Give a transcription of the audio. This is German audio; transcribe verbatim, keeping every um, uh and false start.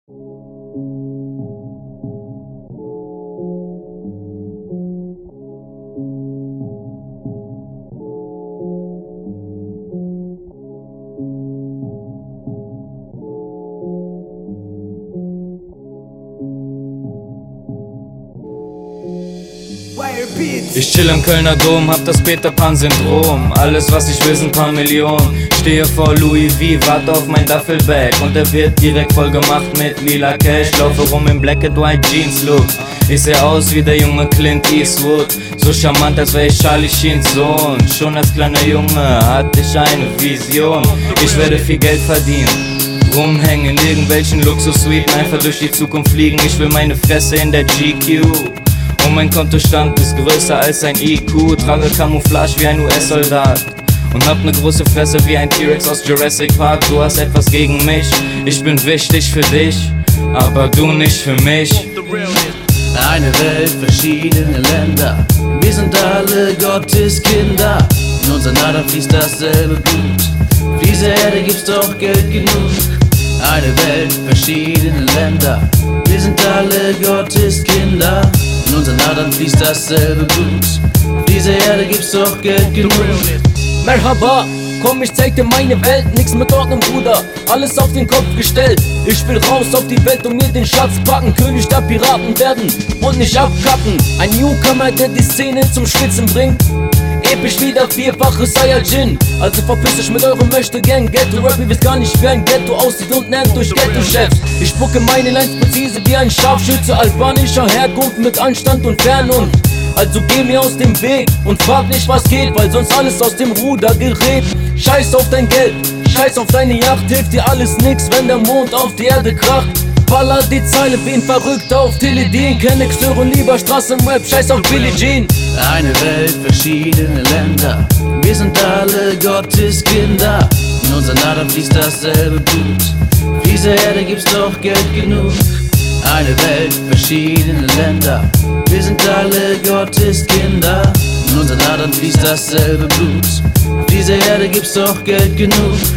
Ich chill im Kölner Dom, hab das Peter Pan-Syndrom. Alles was ich will sind paar Millionen. Stehe vor Louis V, warte auf mein Duffelbag. Und er wird direkt voll gemacht mit lila Cash. Laufe rum im Black and White Jeans Look. Ich seh aus wie der junge Clint Eastwood. So charmant, als wär ich Charlie Sheens Sohn. Schon als kleiner Junge hatte ich eine Vision. Ich werde viel Geld verdienen, rumhängen in irgendwelchen Luxus-Suiten, einfach durch die Zukunft fliegen. Ich will meine Fresse in der G Q. Und mein Kontostand ist größer als ein I Q. Trage Camouflage wie ein U S-Soldat und hab ne große Fresse wie ein T-Rex aus Jurassic Park. Du hast etwas gegen mich, ich bin wichtig für dich, aber du nicht für mich. Eine Welt, verschiedene Länder, wir sind alle Gottes Kinder. In unseren Adern fließt dasselbe Blut, für diese Erde gibt's doch Geld genug. Eine Welt, verschiedene Länder, wir sind alle Gottes Kinder. In unseren Adern fließt dasselbe Blut, auf dieser Erde gibt's doch Geld genug. Merhaba, komm, ich zeig dir meine Welt, nix mit Ordnung, Bruder, alles auf den Kopf gestellt. Ich will raus auf die Welt und mir den Schatz packen, König der Piraten werden und nicht abkacken. Ein Newcomer, der die Szene zum Schwitzen bringt, episch wie der vierfache Saiyajin. Also verpiss dich mit eurem Möchtegern Ghetto-Rap, ihr wisst gar nicht, wie ein Ghetto aussieht und nennt durch Ghetto-Chefs. Ich spucke meine Lines präzise wie ein Scharfschütze albanischer Herkunft mit Anstand und Vernunft. Also geh mir aus dem Weg und frag nicht was geht, weil sonst alles aus dem Ruder gerät. Scheiß auf dein Geld, scheiß auf deine Yacht, hilft dir alles nix, wenn der Mond auf die Erde kracht. Baller die Zeile wie ein Verrückter auf Teledin, kenn nix, höre lieber Straßenrap, scheiß auf Billie Jean. Eine Welt, verschiedene Länder, wir sind alle Gottes Kinder. In unseren Adern fließt dasselbe Blut, auf dieser Erde gibt's doch Geld genug. Eine Welt, verschiedene Länder, wir sind alle Gottes Kinder. In unseren Adern fließt dasselbe Blut, auf dieser Erde gibt's doch Geld genug.